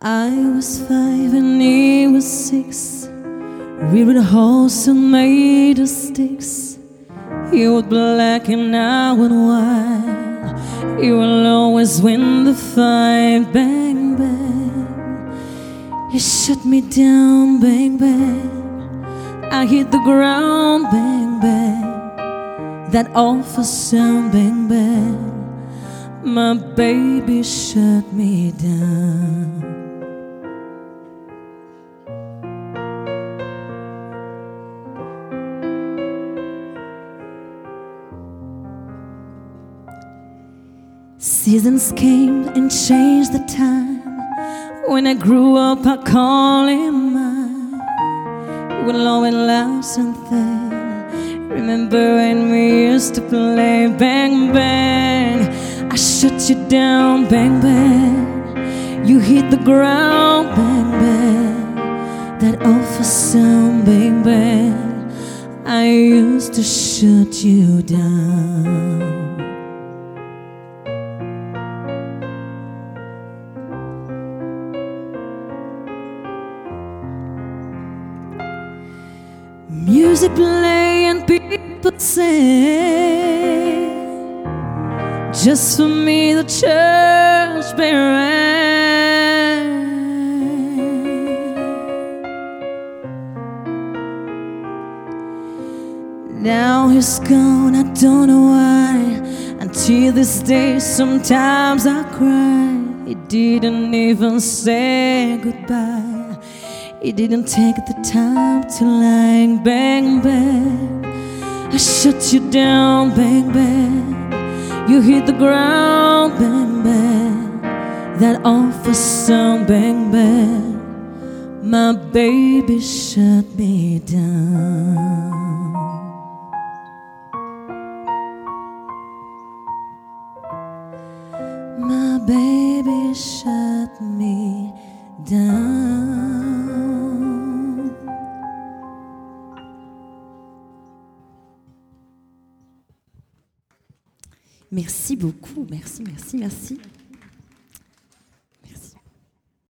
I was 5 and he was 6. We were a horse and made of sticks. He was black and I was white. He will always win the fight. Bang, bang. He shut me down. Bang, bang. I hit the ground. Bang, bang. That awful sound. Bang, bang. My baby shut me down. Seasons came and changed the time. When I grew up, I call him mine. He will always laugh something. Remember when we used to play bang bang? I shut you down, bang bang. You hit the ground, bang bang. That awful sound, bang bang. I used to shut you down. Music play and people sing. Just for me the church bell rang. Now he's gone, I don't know why. Until this day sometimes I cry. He didn't even say goodbye. He didn't take the time to lie. Bang, bang. I shut you down, bang, bang. You hit the ground, bang, bang. That awful sound, bang, bang. My baby shut me down. My baby shut me down. Merci beaucoup, merci, merci, merci.